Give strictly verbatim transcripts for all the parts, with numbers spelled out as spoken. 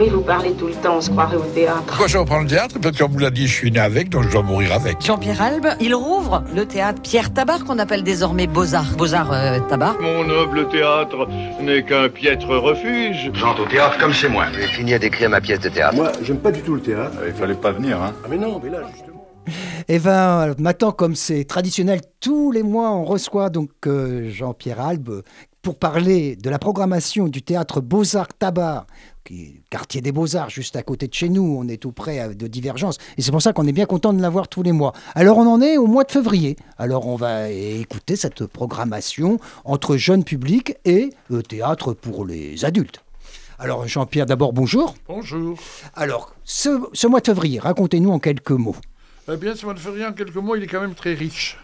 Oui, vous parlez tout le temps, on se croirait au théâtre. Pourquoi je reprends le théâtre? Parce qu'on vous l'a dit, je suis né avec, donc je dois mourir avec. Jean-Pierre Albe, il rouvre le théâtre Pierre Tabar, qu'on appelle désormais Beaux-Arts. Beaux-Arts euh, Tabar. Mon noble théâtre n'est qu'un piètre refuge. J'entre au théâtre comme chez moi. J'ai fini d'écrire ma pièce de théâtre. Moi, j'aime pas du tout le théâtre. Il fallait pas venir, hein. Ah mais non, mais là, justement. Eh bien, maintenant, comme c'est traditionnel, tous les mois, on reçoit donc euh, Jean-Pierre Albe pour parler de la programmation du théâtre Beaux-Arts Tabar, qui est quartier des Beaux-Arts, juste à côté de chez nous. On est tout près de Divergence. Et c'est pour ça qu'on est bien content de l'avoir tous les mois. Alors, on en est au mois de février. Alors, on va écouter cette programmation entre jeunes publics et le théâtre pour les adultes. Alors, Jean-Pierre, d'abord, bonjour. Bonjour. Alors, ce, ce mois de février, racontez-nous en quelques mots. Eh bien, ce mois de février, en quelques mots, il est quand même très riche.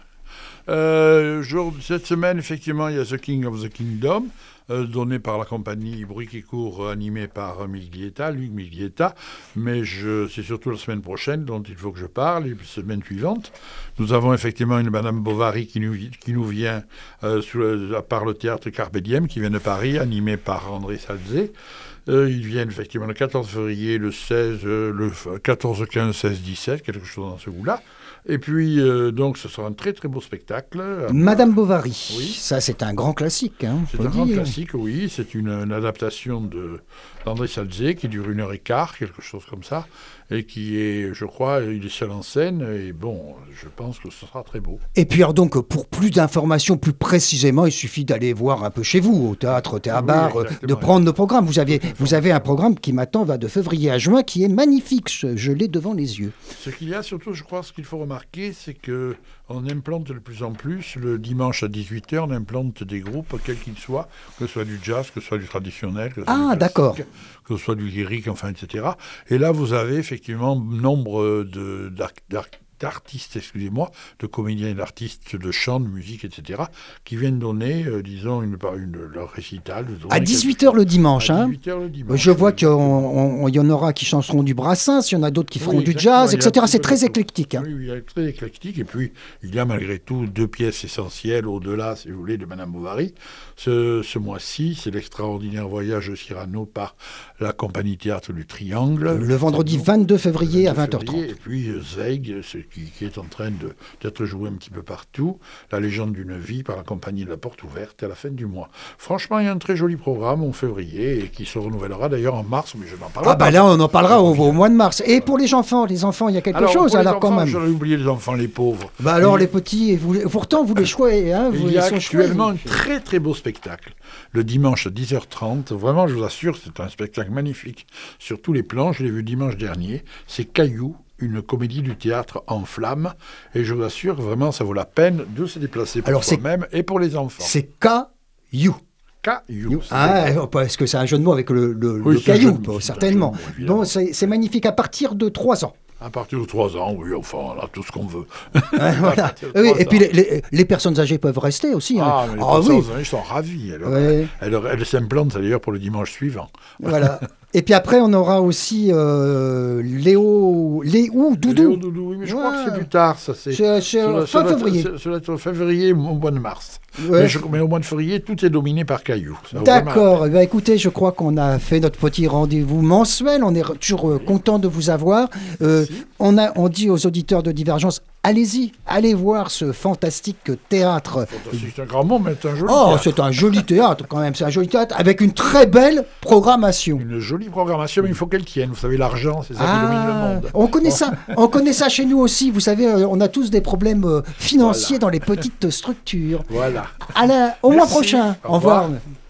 Euh, jour, cette semaine, effectivement, il y a The King of the Kingdom, euh, donné par la compagnie Bruit qui court, animé par Miglietta, Luc Miglietta. Mais je, c'est surtout la semaine prochaine dont il faut que je parle, et la semaine suivante. Nous avons effectivement une Madame Bovary qui nous, qui nous vient euh, sous le, par le théâtre Carpe Diem, qui vient de Paris, animé par André Salzé. Euh, ils viennent effectivement le quatorze février, le seize, euh, le quatorze, quinze, seize, dix-sept, quelque chose dans ce goût-là. Et puis, euh, donc, ce sera un très très beau spectacle. Madame Bovary, oui. Ça c'est un grand classique. Hein, c'est un dire. grand classique, oui. C'est une, une adaptation de, d'André Salzé qui dure une heure et quart, quelque chose comme ça, et qui est, je crois, il est seul en scène, et bon, je pense que ce sera très beau. Et puis alors donc, pour plus d'informations, plus précisément, il suffit d'aller voir un peu chez vous, au théâtre, au théâtre, oui, de prendre nos programmes. Vous avez, vous avez un programme qui maintenant va de février à juin, qui est magnifique, je, je l'ai devant les yeux. Ce qu'il y a surtout, je crois, ce qu'il faut remarquer, c'est qu'on implante de plus en plus, le dimanche à dix-huit heures, on implante des groupes, quels qu'ils soient, que ce soit du jazz, que ce soit du traditionnel, que ce soit ah, du d'accord. classique, que ce soit du lyrique, enfin, et cetera. Et là, vous avez effectivement nombre de, d'ar- d'ar- d'artistes, excusez-moi, de comédiens et d'artistes de chant, de musique, et cetera, qui viennent donner, euh, disons, une, une, leur récital. À dix-huit heures le dimanche, à hein. dix-huit heures le dimanche. Je vois qu'il y en aura qui chanteront du Brassens, il y en a d'autres qui feront oui, du jazz, et cetera. C'est très tout. éclectique. Hein. Oui, oui, très éclectique. Et puis, il y a malgré tout deux pièces essentielles au-delà, si vous voulez, de Madame Bovary. Ce, ce mois-ci, c'est l'extraordinaire voyage de Cyrano par la compagnie théâtre du Triangle. Le vendredi vingt-deux février à vingt heures trente. Et puis Zweig, ce qui, qui est en train de, d'être joué un petit peu partout. La légende d'une vie par la compagnie de la Porte Ouverte à la fin du mois. Franchement, il y a un très joli programme en février et qui se renouvellera d'ailleurs en mars, mais je n'en parlerai ah pas. Ah bah là, on en parlera au, au mois de mars. Et pour les enfants, les enfants, il y a quelque alors, chose alors enfants, quand même. J'aurais oublié les enfants, les pauvres. Bah alors il... les petits, vous, pourtant vous les choisissez. Hein, vous il y a sont actuellement choisis. un très très beau spectacle. Le dimanche à dix heures trente, vraiment je vous assure, c'est un spectacle magnifique. Sur tous les plans, je l'ai vu dimanche dernier, c'est Caillou, une comédie du théâtre en flammes. Et je vous assure, vraiment, ça vaut la peine de se déplacer pour alors, soi-même et pour les enfants. C'est Caillou. Caillou. Ah, parce que c'est un jeu de mots avec le, le, oui, le caillou, mots, certainement. Mots, bon, c'est, c'est magnifique à partir de trois ans. À partir de trois ans, oui, enfin, on a tout ce qu'on veut. Ouais, voilà. Oui, et puis les, les, les personnes âgées peuvent rester aussi. Hein. Ah, mais les ah, personnes oui. âgées sont ravies. Elles, ouais. elles, elles, elles s'implantent d'ailleurs pour le dimanche suivant. Voilà. Et puis après, on aura aussi euh, Léo... Léo Doudou. Léo Doudou, oui, mais je ouais. crois que c'est plus tard. Ça, c'est, c'est, c'est sur, fin sur février. La, sur, sur février au mois de mars. Ouais. Mais, je, mais au mois de février, tout est dominé par Caillou. D'accord. Eh bien, écoutez, je crois qu'on a fait notre petit rendez-vous mensuel. On est toujours euh, content de vous avoir. Euh, on, a, on dit aux auditeurs de Divergence, allez-y, allez voir ce fantastique théâtre. Fantastique, c'est un grand mot, mais c'est un joli oh, théâtre. c'est un joli théâtre quand même. C'est un joli théâtre avec une très belle programmation. Une jolie programmation, mais il faut qu'elle tienne. Vous savez, l'argent, c'est ça ah, qui domine le monde. On connaît bon. ça. On connaît ça chez nous aussi. Vous savez, on a tous des problèmes financiers voilà. dans les petites structures. Voilà. À la, au Merci. mois prochain. Au revoir. Au revoir.